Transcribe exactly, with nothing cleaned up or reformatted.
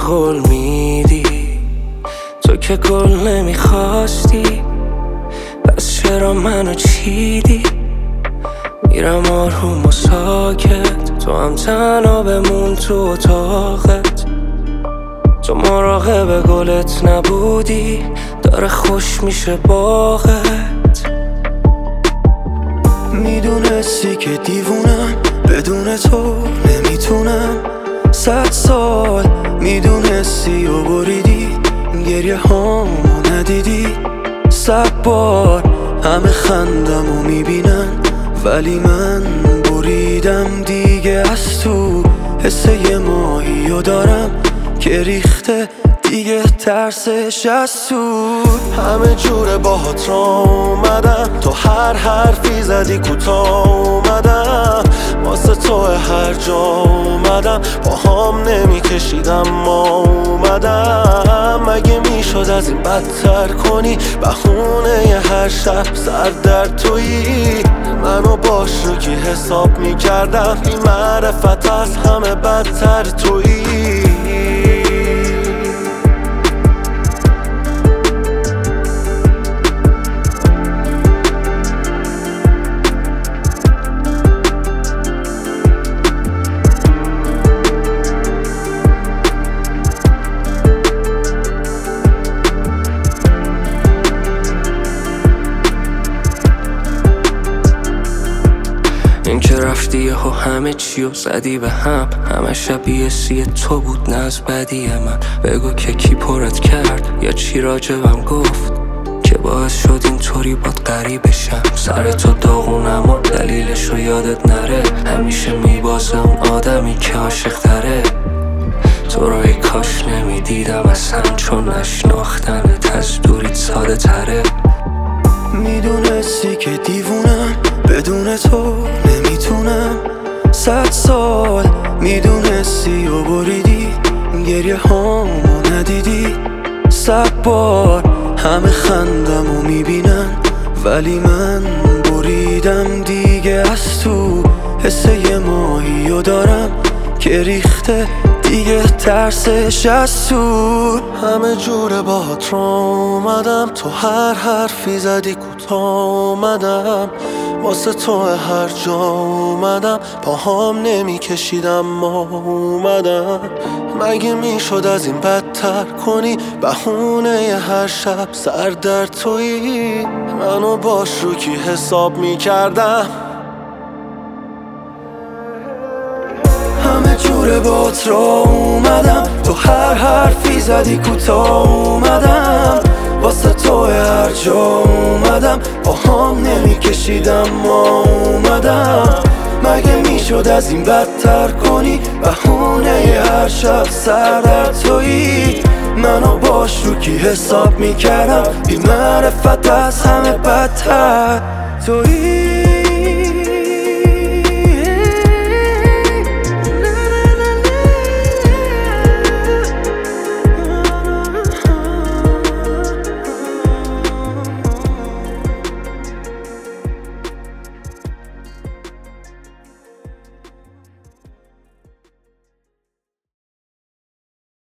قول میدی، تو که گل نمیخواستی، پس چرا منو چیدی؟ میرم آروم و ساکت، تو هم تنها بمون تو اتاقت. تو مراقب گلت نبودی، داره خوش میشه باغت. میدونستی که دیوونم، بدون تو نمیتونم. صد سال میدونستی و بریدی، گریه هامو ندیدی. صد بار همه خندم و میبینن، ولی من بریدم دیگه. از تو حس یه ماهی و دارم که ریخته دیگه، ترسش از تو. همه جوره باهات را اومدم، تو هر حرفی زدی کوتاه اومدم. واسه تو هر جا اومدم، با هم نمی کشیدم ما اومدم. مگه میشد از این بدتر کنی؟ بهونه ی هر شب سر در تویی. منو باش رو کی حساب میکردم، بی معرفت از همه بدتر تویی. این که رفتی و همه چیو زدی به هم، همه شبیه سی تو بود نه از بدی من. بگو که کی پرت کرد یا چی راجبم گفت که باعث شد اینطوری باد غریبه شم. سر تو داغونم و دلیلشو یادت نره، همیشه میبازه اون آدمی که عاشق تره. تو رو ای کاش نمیدیدم اصلا، چون نشناختنت از دوریت ساده تره. میدونستی که دیوونم، بدون تو نمیتونم. صد سال میدونستی و بریدی، گریه هامو ندیدی. صد بار همه خندم و میبینن، ولی من بریدم دیگه. از تو حس یه ماهی و دارم که ریخته دیگه، ترسش از تو. همه جوره باهات را اومدم، تو هر حرفی زدی کوتاه اومدم. واسه تو هر جا اومدم، پاهام نمی کشیدم ما اومدم. مگه میشد از این بدتر کنی؟ بهونه ی هر شب سر در تویی. منو باش رو کی حساب میکردم، همه جوره بات را اومدم. تو هر حرفی زدی کوتاه اومدم. واسه تو هر جا اومدم، با هم نمی کشیدم ما اومدم. مگه میشد از این بدتر کنی؟ بهونه ی هر شب سر در تویی. منو باش رو کی حساب میکردم، بی معرفت از همه بدتر تویی.